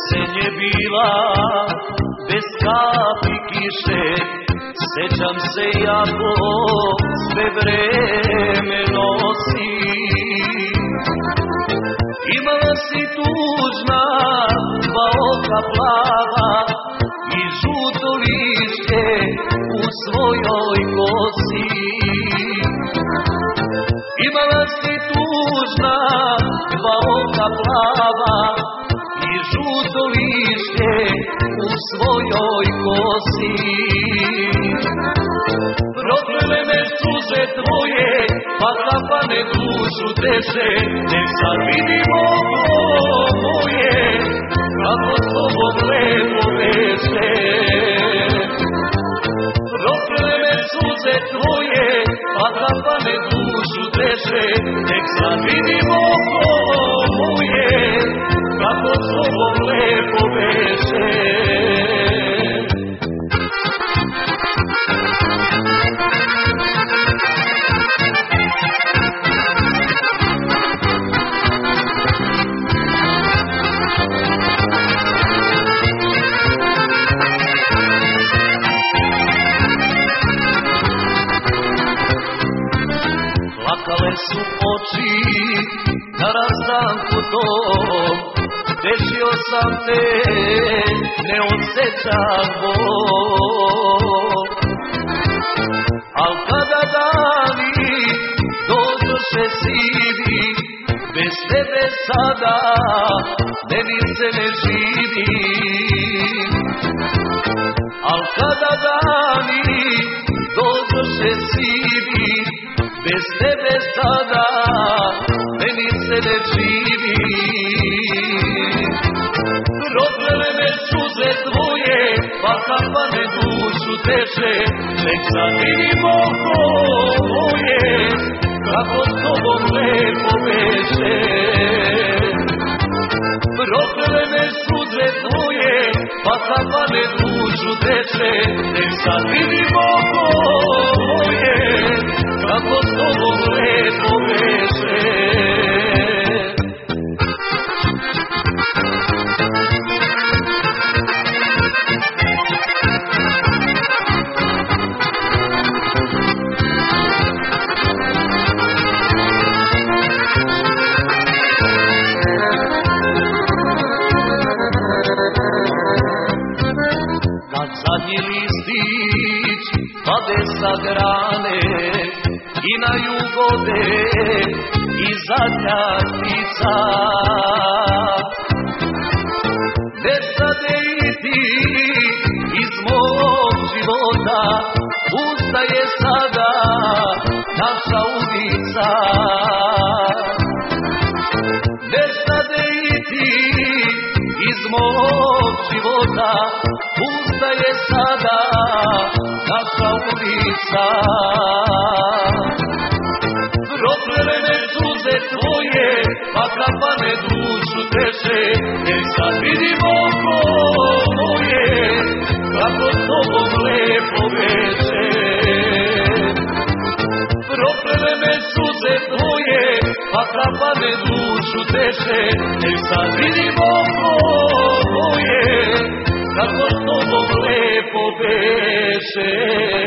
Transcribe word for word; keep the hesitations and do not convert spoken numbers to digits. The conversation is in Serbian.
Jesen je bila bez kapi kiše, sećam se jako sve vreme nosi. Imala si tužna dva oka plava i žuto lišće u svojoj kosi. Imala si tužna dva oka plava i žuto lišće u svojoj kosi. Proklele me suze tvoje, pa kapane dušu teže, nek sad vidimo moje, kako s tobom lepo veše. Proklele me suze tvoje, pa kapane dušu teže, nek sad vidimo moje, kako s tobom lepo veše. Plakale su oči na rastanku tom, tešio sam te, ne osjećam bol. Al kada dani dođoše sivi, bez tebe sada meni se ne živi. Al kada dani dođoše sivi, bez tebe sada meni se ne živi. Proklele me suze tvoje, pa kapane dušu teže, nek sad vidimo moje, kako s tobom lepo veše. Proklele me suze tvoje, pa kapane dušu teže, nek sad vidimo moje, kako s tobom lepo veše. Kad zadnji listić pade sa grane i na jugode i zadnja ptica, nestade i ti iz mog života, ustaje sada naša ulica. Nestade i ti iz mog života, ustaje sada naša ulica. Proklele me suze tvoje, pa kapane dušu teže, nek sad vidimo moje, kako s tobom lepo veše. Proklele me suze tvoje, pa kapane dušu teže, nek sad vidimo moje, kako s tobom lepo veše.